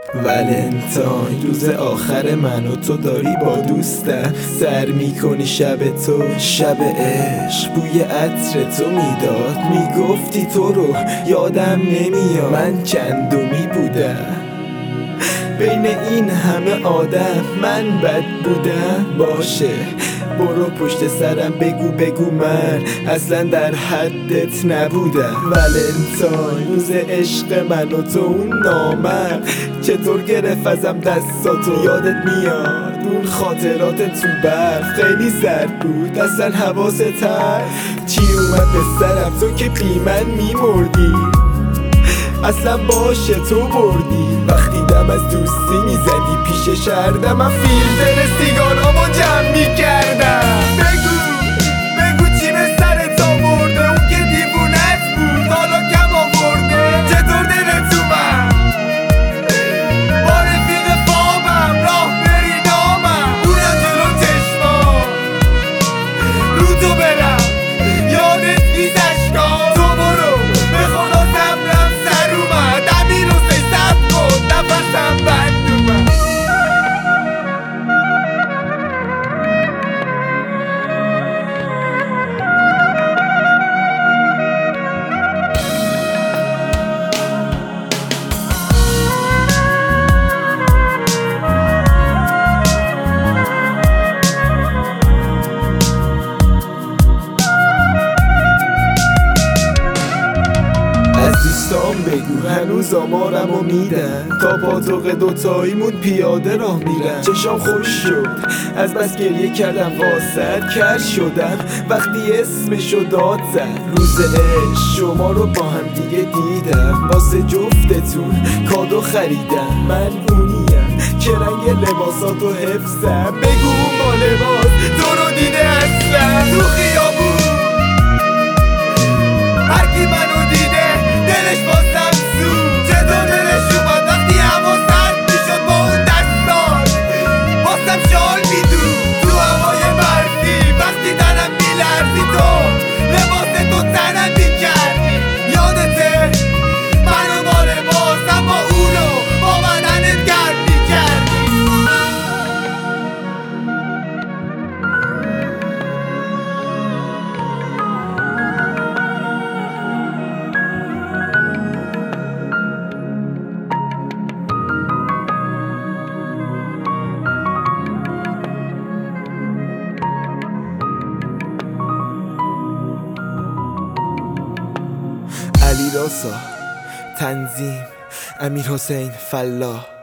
ولنتاین روز آخر من و تو داری با دوستم سر میکنی شب تو شب عشق بوی عطر تو میداد میگفتی تو رو یادم نمیاد من چندمی بودم بین این همه آدم من بد بودم باشه برو پشت سرم بگو من اصلا در حدت نبودم ولنتاین روز عشق من و تو اون نامم چطور گرفت ازم دستاتو یادت میاد اون خاطرات تو برف خیلی سرد بود اصلا حواست هست چی اومد به سرم تو که بی من میمردی اصلا باشه تو بردی وقتی دم از دوستی میزدی پیش شهردم من فیلتر سیگارامو جمع میکردم بگو چی به سرت آورده اون که دیوونت بود حالا کم آورده چطور دلت اومد با رفیق خوابم راه بری نامم اونم جلو چشمام رو تو برم یادت نیز اشکام تو برو به خدا صبرم سر اومد امیر حسین صبر کن نفسم بند اومد دوستان بگو هنوز آمارمو میدن تا پاتوق دوتاییمون پیاده راه میرن چشام خوش شد از بس گریه کردم واسد کر شدم وقتی اسمشو داد زد روز عشق شما رو با هم دیگه دیدم واسه جفتتون کادو خریدم من اونیم که رنگ لباساتو حفظم بگو با لباس تو رو دیده هستم تو خیابون هرکی منو دیده دلش بازم سود چطور دلش اومد وقتی هوا سرد میشد با اون دستان بازم شال میدود تو هوای برفی وقتی تنم میلرزی تو لباس تو تنم میکردی یادته منو با لباس اما اونو با بدنت گرم میکردی علی راسا تنظیم امیر حسین فلاح